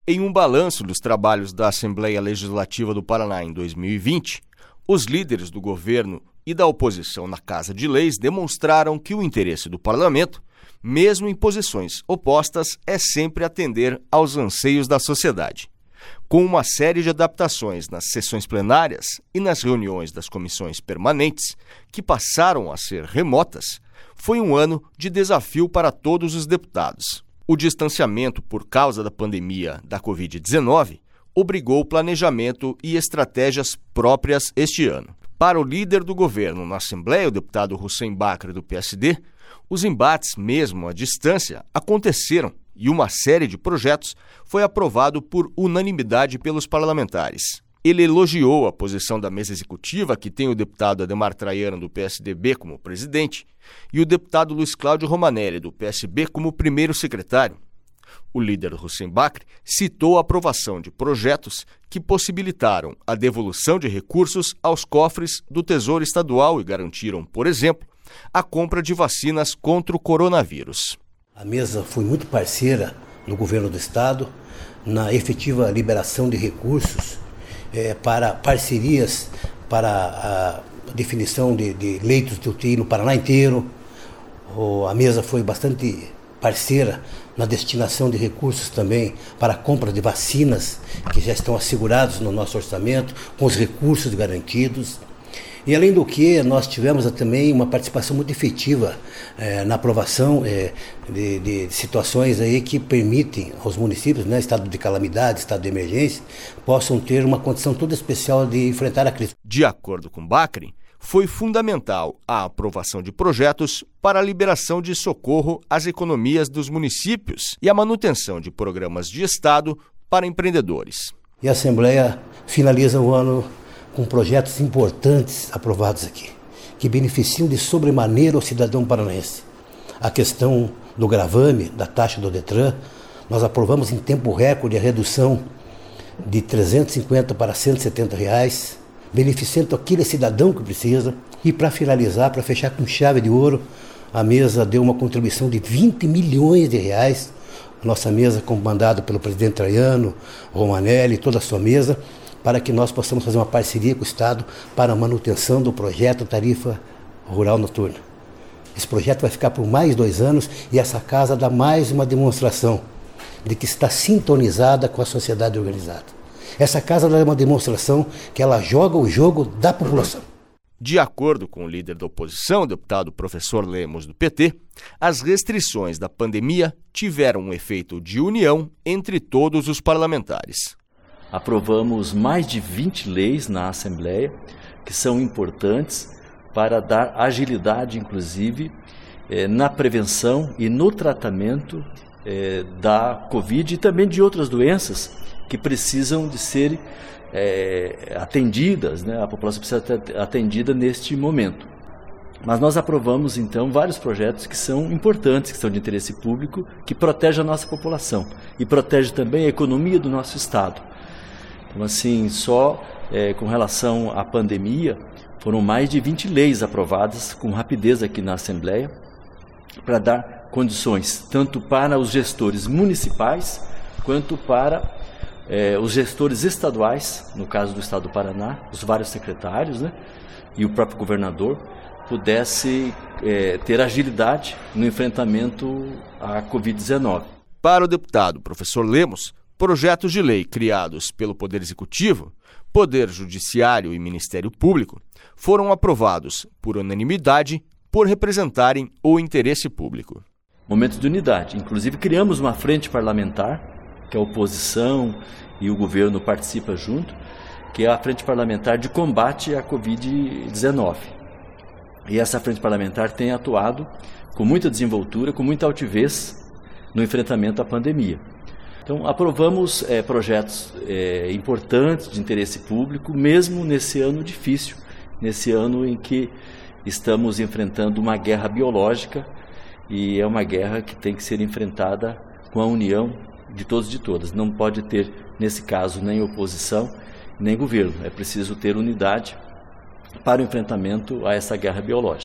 Em um balanço dos trabalhos da Assembleia Legislativa do Paraná em 2020, os líderes do governo e da oposição na Casa de Leis demonstraram que o interesse do parlamento, mesmo em posições opostas, é sempre atender aos anseios da sociedade. Com uma série de adaptações nas sessões plenárias e nas reuniões das comissões permanentes, que passaram a ser remotas, foi um ano de desafio para todos os deputados. O distanciamento por causa da pandemia da Covid-19 obrigou planejamento e estratégias próprias este ano. Para o líder do governo na Assembleia, o deputado Hussein Bakri, do PSD, os embates, mesmo à distância, aconteceram e uma série de projetos foi aprovado por unanimidade pelos parlamentares. Ele elogiou a posição da mesa executiva, que tem o deputado Ademar Traiano, do PSDB, como presidente, e o deputado Luiz Cláudio Romanelli, do PSB, como primeiro secretário. O líder Hussein Bakri citou a aprovação de projetos que possibilitaram a devolução de recursos aos cofres do Tesouro Estadual e garantiram, por exemplo, a compra de vacinas contra o coronavírus. A mesa foi muito parceira no governo do Estado na efetiva liberação de recursos para parcerias para a definição de leitos de UTI no Paraná inteiro. A mesa foi bastante parceira na destinação de recursos também para a compra de vacinas que já estão assegurados no nosso orçamento, com os recursos garantidos. E além do que, nós tivemos também uma participação muito efetiva na aprovação de situações aí que permitem aos municípios, estado de calamidade, estado de emergência, possam ter uma condição toda especial de enfrentar a crise. De acordo com Bakri, foi fundamental a aprovação de projetos para a liberação de socorro às economias dos municípios e a manutenção de programas de Estado para empreendedores. E a Assembleia finaliza o ano com projetos importantes aprovados aqui, que beneficiam de sobremaneira o cidadão paranaense. A questão do gravame, da taxa do Detran, nós aprovamos em tempo recorde a redução de R$350 para R$170, beneficiando aquele cidadão que precisa. E para finalizar, para fechar com chave de ouro, a mesa deu uma contribuição de R$20 milhões. A nossa mesa, comandada pelo presidente Traiano, Romanelli e toda a sua mesa, para que nós possamos fazer uma parceria com o Estado para a manutenção do projeto Tarifa Rural Noturna. Esse projeto vai ficar por mais 2 anos e essa casa dá mais uma demonstração de que está sintonizada com a sociedade organizada. Essa casa dá uma demonstração que ela joga o jogo da população. De acordo com o líder da oposição, o deputado professor Lemos, do PT, as restrições da pandemia tiveram um efeito de união entre todos os parlamentares. Aprovamos mais de 20 leis na Assembleia, que são importantes para dar agilidade, inclusive, na prevenção e no tratamento da Covid e também de outras doenças que precisam de ser atendidas, a população precisa ser atendida neste momento. Mas nós aprovamos, então, vários projetos que são importantes, que são de interesse público, que protegem a nossa população e protegem também a economia do nosso Estado. Então, assim, só com relação à pandemia, foram mais de 20 leis aprovadas com rapidez aqui na Assembleia para dar condições tanto para os gestores municipais quanto para os gestores estaduais, no caso do Estado do Paraná, os vários secretários, e o próprio governador, pudesse ter agilidade no enfrentamento à Covid-19. Para o deputado professor Lemos, projetos de lei criados pelo Poder Executivo, Poder Judiciário e Ministério Público foram aprovados por unanimidade por representarem o interesse público. Momentos de unidade. Inclusive, criamos uma frente parlamentar, que a oposição e o governo participam junto, que é a frente parlamentar de combate à Covid-19. E essa frente parlamentar tem atuado com muita desenvoltura, com muita altivez no enfrentamento à pandemia. Então, aprovamos projetos importantes de interesse público, mesmo nesse ano difícil, nesse ano em que estamos enfrentando uma guerra biológica e é uma guerra que tem que ser enfrentada com a união de todos e de todas. Não pode ter, nesse caso, nem oposição, nem governo. É preciso ter unidade para o enfrentamento a essa guerra biológica.